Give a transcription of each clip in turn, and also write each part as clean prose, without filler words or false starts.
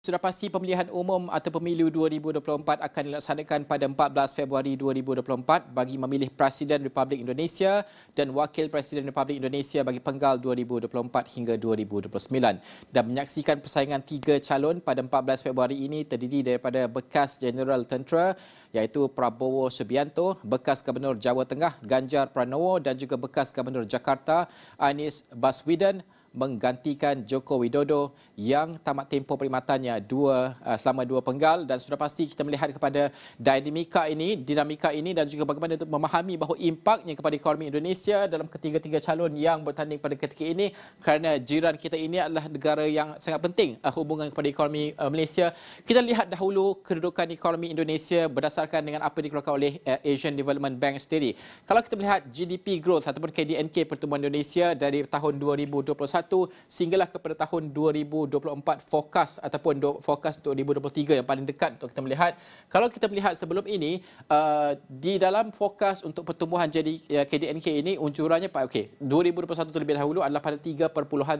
sudah pasti pemilihan umum atau pemilu 2024 akan dilaksanakan pada 14 Februari 2024 bagi memilih Presiden Republik Indonesia dan Wakil Presiden Republik Indonesia bagi penggal 2024 hingga 2029. Dan menyaksikan persaingan 3 calon pada 14 Februari ini terdiri daripada bekas Jeneral Tentera iaitu Prabowo Subianto, bekas Gubernur Jawa Tengah Ganjar Pranowo dan juga bekas Gubernur Jakarta Anies Baswedan menggantikan Joko Widodo yang tamat tempoh perkhidmatannya selama 2 penggal. Dan sudah pasti kita melihat kepada dinamika ini dan juga bagaimana untuk memahami bahawa impaknya kepada ekonomi Indonesia dalam ketiga-tiga calon yang bertanding pada ketika ini, kerana jiran kita ini adalah negara yang sangat penting hubungan kepada ekonomi Malaysia. Kita lihat dahulu kedudukan ekonomi Indonesia berdasarkan dengan apa dikeluarkan oleh Asian Development Bank sendiri. Kalau kita melihat GDP growth ataupun KDNK pertumbuhan Indonesia dari tahun 2021 sehinggalah kepada tahun 2024, fokus untuk 2023 yang paling dekat untuk kita melihat. Kalau kita melihat sebelum ini di dalam fokus untuk pertumbuhan jadi KDNK ini unjurannya 2021 terlebih dahulu adalah pada 3.7%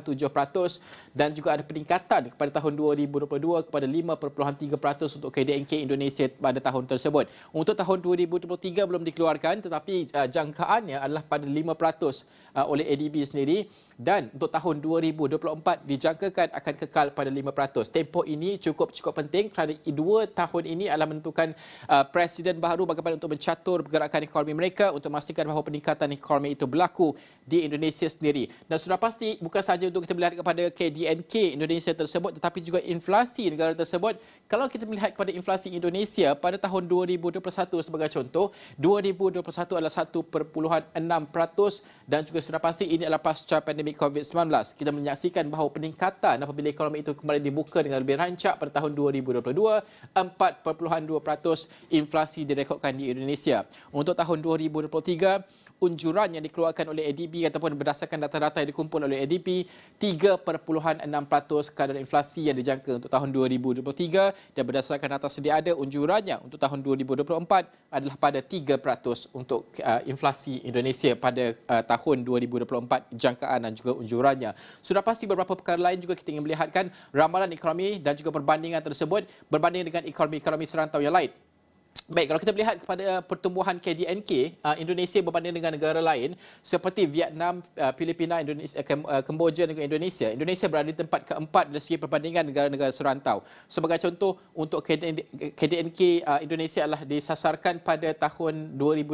dan juga ada peningkatan kepada tahun 2022 kepada 5.3% untuk KDNK Indonesia pada tahun tersebut. Untuk tahun 2023 belum dikeluarkan tetapi jangkaannya adalah pada 5% oleh ADB sendiri. Dan untuk tahun 2024 dijangkakan akan kekal pada 5%. Tempoh ini cukup penting kerana 2 tahun ini adalah menentukan presiden baru bagaimana untuk mencatur pergerakan ekonomi mereka untuk memastikan bahawa peningkatan ekonomi itu berlaku di Indonesia sendiri. Dan sudah pasti bukan sahaja untuk kita melihat kepada KDNK Indonesia tersebut tetapi juga inflasi negara tersebut. Kalau kita melihat kepada inflasi Indonesia pada tahun 2021 sebagai contoh, 2021 adalah 1.6% dan juga sudah pasti ini adalah pasca pandemik COVID-19. Kita menyaksikan bahawa peningkatan apabila ekonomi itu kembali dibuka dengan lebih rancak pada tahun 2022, 4.2% inflasi direkodkan di Indonesia. Untuk tahun 2023, unjuran yang dikeluarkan oleh ADB ataupun berdasarkan data-data yang dikumpul oleh ADB, 3.6% kadar inflasi yang dijangka untuk tahun 2023 dan berdasarkan data sedia ada unjurannya untuk tahun 2024 adalah pada 3% untuk inflasi Indonesia pada tahun 2024 jangkaan dan juga unjurannya. Sudah pasti beberapa perkara lain juga kita ingin melihatkan ramalan ekonomi dan juga perbandingan tersebut berbanding dengan ekonomi serantau yang lain. Baik, kalau kita melihat kepada pertumbuhan KDNK, Indonesia berbanding dengan negara lain seperti Vietnam, Filipina, Indonesia, Kemboja dan Indonesia. Indonesia berada di tempat keempat dari segi perbandingan negara-negara serantau. Sebagai contoh, untuk KDNK Indonesia adalah disasarkan pada tahun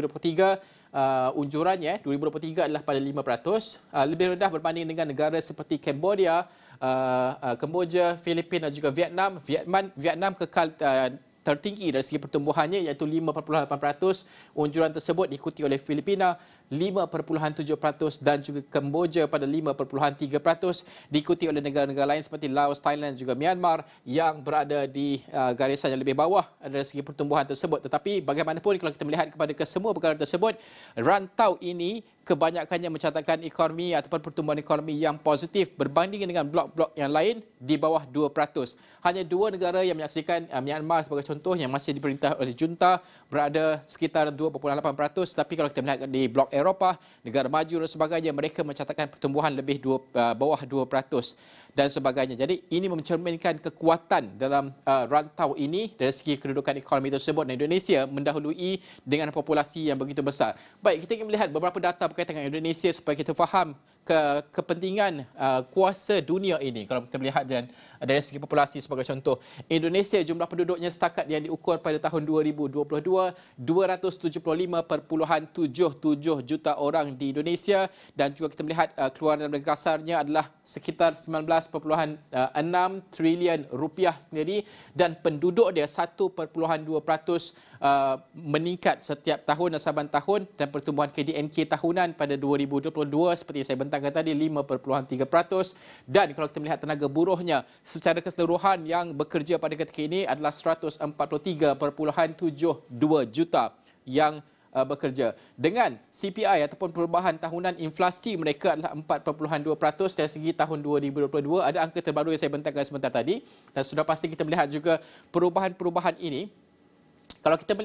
2023. Unjurannya 2023 adalah pada 5%, lebih rendah berbanding dengan negara seperti Kemboja, Filipina dan juga Vietnam. Vietnam kekal tertinggi dari segi pertumbuhannya iaitu 5.8%. Unjuran tersebut diikuti oleh Filipina 5.7% dan juga Kemboja pada 5.3%, diikuti oleh negara-negara lain seperti Laos, Thailand dan juga Myanmar yang berada di garisan yang lebih bawah dari segi pertumbuhan tersebut. Tetapi bagaimanapun kalau kita melihat kepada kesemua perkara tersebut, rantau ini kebanyakannya mencatatkan ekonomi ataupun pertumbuhan ekonomi yang positif berbanding dengan blok-blok yang lain di bawah 2%. Hanya 2 negara yang menyaksikan, Myanmar sebagai contoh yang masih diperintah oleh junta berada sekitar 2.8%, tapi kalau kita melihat di blok Eropah, negara maju dan sebagainya, mereka mencatatkan pertumbuhan lebih bawah 2% dan sebagainya. Jadi ini mencerminkan kekuatan dalam rantau ini dari segi kedudukan ekonomi tersebut, dan Indonesia mendahului dengan populasi yang begitu besar. Baik, kita ingin melihat beberapa data berkaitan dengan Indonesia supaya kita faham kepentingan kuasa dunia ini. Kalau kita melihat dari segi populasi sebagai contoh, Indonesia jumlah penduduknya setakat yang diukur pada tahun 2022 275.77 juta orang di Indonesia, dan juga kita melihat keluaran negara kasarnya adalah sekitar 19.6 trilion rupiah sendiri, dan penduduk dia 1.2% meningkat setiap tahun dan saban tahun, dan pertumbuhan KDNK tahunan pada 2022 seperti saya bentangkan tadi 5.3%, dan kalau kita melihat tenaga buruhnya secara keseluruhan yang bekerja pada ketika ini adalah 143.72 juta yang bekerja. Dengan CPI ataupun perubahan tahunan inflasi mereka adalah 4.2% dari segi tahun 2022. Ada angka terbaru yang saya bentangkan sebentar tadi, dan sudah pasti kita melihat juga perubahan-perubahan ini. Kalau kita melihat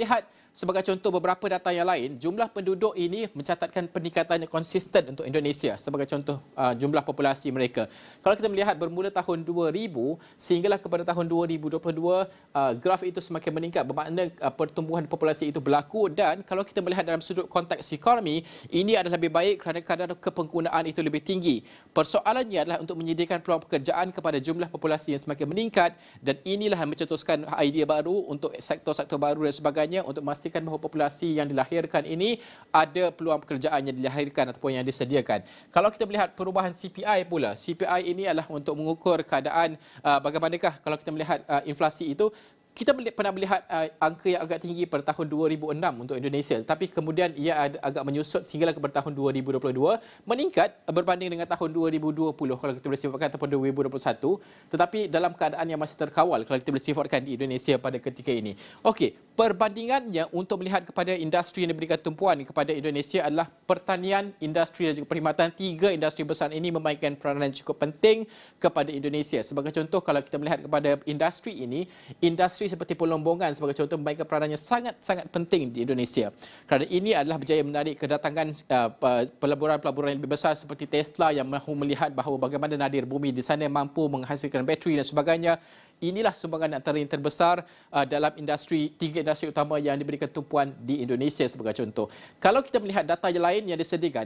Sebagai contoh beberapa data yang lain, jumlah penduduk ini mencatatkan peningkatan yang konsisten untuk Indonesia. Sebagai contoh jumlah populasi mereka. Kalau kita melihat bermula tahun 2000 sehinggalah kepada tahun 2022, graf itu semakin meningkat. Bermakna pertumbuhan populasi itu berlaku, dan kalau kita melihat dalam sudut konteks ekonomi, ini adalah lebih baik kerana kadar kepenggunaan itu lebih tinggi. Persoalannya adalah untuk menyediakan peluang pekerjaan kepada jumlah populasi yang semakin meningkat, dan inilah yang mencetuskan idea baru untuk sektor-sektor baru dan sebagainya untuk memastikan bahawa populasi yang dilahirkan ini ada peluang pekerjaan yang dilahirkan ataupun yang disediakan. Kalau kita melihat perubahan CPI pula, CPI ini adalah untuk mengukur keadaan bagaimanakah kalau kita melihat inflasi itu. Kita pernah melihat angka yang agak tinggi pada tahun 2006 untuk Indonesia, tapi kemudian ia agak menyusut sehinggalah kepada tahun 2022, meningkat berbanding dengan tahun 2020 kalau kita boleh sifatkan, ataupun 2021, tetapi dalam keadaan yang masih terkawal kalau kita boleh sifatkan di Indonesia pada ketika ini. Okey, perbandingannya untuk melihat kepada industri yang diberikan tumpuan kepada Indonesia adalah pertanian, industri dan juga perkhidmatan. Tiga industri besar ini memainkan peranan cukup penting kepada Indonesia. Sebagai contoh, kalau kita melihat kepada industri ini, industri seperti pelombongan sebagai contoh memainkan peranan yang sangat-sangat penting di Indonesia. Kerana ini adalah berjaya menarik kedatangan pelaburan-pelaburan yang lebih besar seperti Tesla yang mahu melihat bahawa bagaimana nadir bumi di sana mampu menghasilkan bateri dan sebagainya. Inilah sumbangan antara yang terbesar dalam tiga industri utama yang diberikan tumpuan di Indonesia sebagai contoh. Kalau kita melihat data yang lain yang disediakan,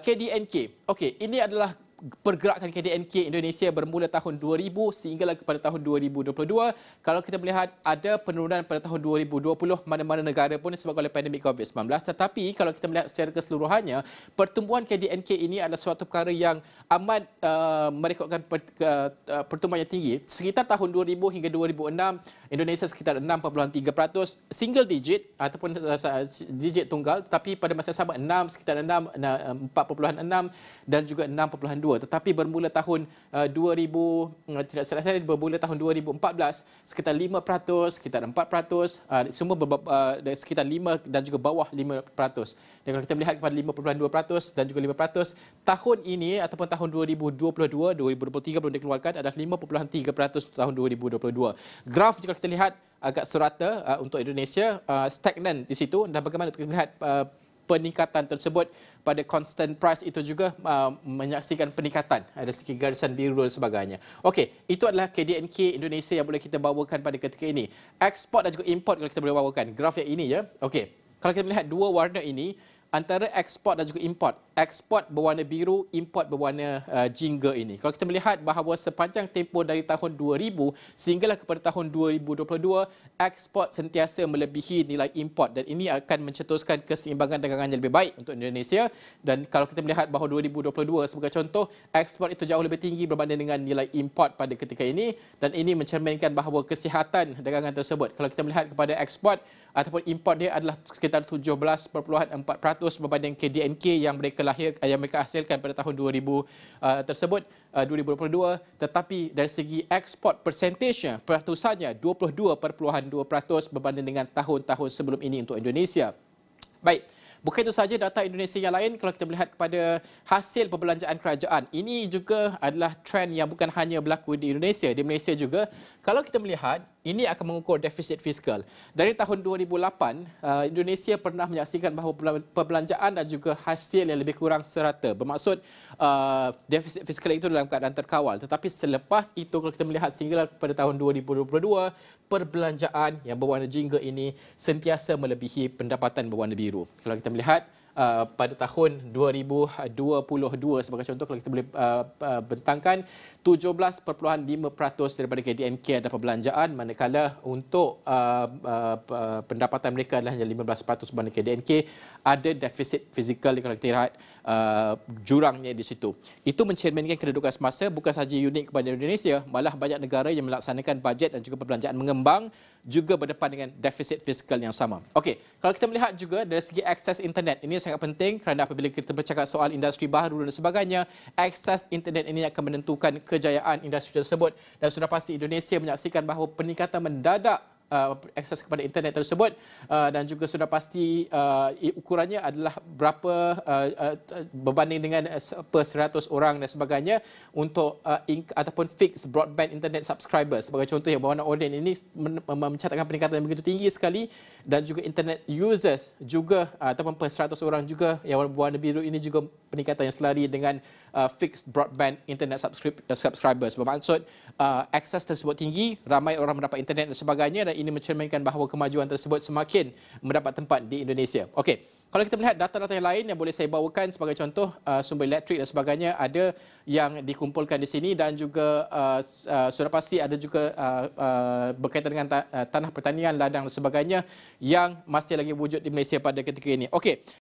KDNK. Okey, ini adalah pergerakan KDNK Indonesia bermula tahun 2000 sehinggalah kepada tahun 2022. Kalau kita melihat ada penurunan pada tahun 2020 mana-mana negara pun disebabkan oleh pandemik COVID-19, tetapi kalau kita melihat secara keseluruhannya, pertumbuhan KDNK ini adalah suatu perkara yang amat merekodkan pertumbuhan yang tinggi. Sekitar tahun 2000 hingga 2006, Indonesia sekitar 6.3%, single digit ataupun digit tunggal, tapi pada masa sama sekitar 4.6 dan juga 6.2. Tetapi bermula tahun 2014 sekitar 5%, sekitar 4%, semua sekitar 5 dan juga bawah 5%. Dan kalau kita melihat kepada 5.2% dan juga 5%, tahun ini ataupun tahun 2023 belum dikeluarkan adalah 5.3% tahun 2022. Graf jika kita lihat agak serata untuk Indonesia, stagnan di situ, dan bagaimana kita melihat peningkatan tersebut pada constant price itu juga menyaksikan peningkatan dari segi garisan biru dan sebagainya. Okey, itu adalah KDNK Indonesia yang boleh kita bawakan pada ketika ini. Ekspor dan juga import kalau kita boleh bawakan. Graf yang ini ya. Okey, kalau kita melihat dua warna ini, antara ekspor dan juga import. Ekspor berwarna biru, import berwarna jingga ini. Kalau kita melihat bahawa sepanjang tempoh dari tahun 2000 sehinggalah kepada tahun 2022, ekspor sentiasa melebihi nilai import, dan ini akan mencetuskan keseimbangan dagangan yang lebih baik untuk Indonesia. Dan kalau kita melihat bahawa 2022 sebagai contoh, ekspor itu jauh lebih tinggi berbanding dengan nilai import pada ketika ini, dan ini mencerminkan bahawa kesihatan dagangan tersebut. Kalau kita melihat kepada ekspor ataupun import dia adalah sekitar 17.4% berbanding KDNK yang mereka hasilkan pada tahun 2000 tersebut 2022, tetapi dari segi ekspor persentasenya, peratusannya 22.2% berbanding dengan tahun-tahun sebelum ini untuk Indonesia. Baik, bukan itu saja data Indonesia yang lain. Kalau kita melihat kepada hasil perbelanjaan kerajaan, ini juga adalah trend yang bukan hanya berlaku di Indonesia, di Malaysia juga. Kalau kita melihat, ini akan mengukur defisit fiskal. Dari tahun 2008, Indonesia pernah menyaksikan bahawa perbelanjaan dan juga hasil yang lebih kurang serata. Bermaksud defisit fiskal itu dalam keadaan terkawal. Tetapi selepas itu, kalau kita melihat sehingga pada tahun 2022, perbelanjaan yang berwarna jingga ini sentiasa melebihi pendapatan berwarna biru. Kalau kita melihat pada tahun 2022 sebagai contoh, kalau kita boleh bentangkan, 17.5% daripada KDNK adalah perbelanjaan, manakala untuk pendapatan mereka adalah hanya 15% berbanding KDNK. Ada defisit fizikal kalau kita lihat jurangnya di situ. Itu mencerminkan kedudukan semasa bukan sahaja unik kepada Indonesia, malah banyak negara yang melaksanakan bajet dan juga perbelanjaan mengembang juga berdepan dengan defisit fiskal yang sama. Okey, kalau kita melihat juga dari segi akses internet, ini sangat penting kerana apabila kita bercakap soal industri baru dan sebagainya, akses internet ini akan menentukan kejayaan industri tersebut, dan sudah pasti Indonesia menyaksikan bahawa peningkatan mendadak akses kepada internet tersebut, dan juga sudah pasti ukurannya adalah berapa berbanding dengan per 100 orang dan sebagainya untuk ataupun fixed broadband internet subscribers. Sebagai contoh, yang berwarna oranye ini mencatatkan peningkatan yang begitu tinggi sekali, dan juga internet users juga ataupun per 100 orang juga yang berwarna biru ini juga peningkatan yang selari dengan fixed broadband internet subscribers. Bermaksud akses tersebut tinggi, ramai orang mendapat internet dan sebagainya, dan ini mencerminkan bahawa kemajuan tersebut semakin mendapat tempat di Indonesia. Okey, kalau kita melihat data-data yang lain yang boleh saya bawakan sebagai contoh, sumber elektrik dan sebagainya ada yang dikumpulkan di sini, dan juga sudah pasti ada juga berkaitan dengan tanah pertanian, ladang dan sebagainya yang masih lagi wujud di Malaysia pada ketika ini. Okey,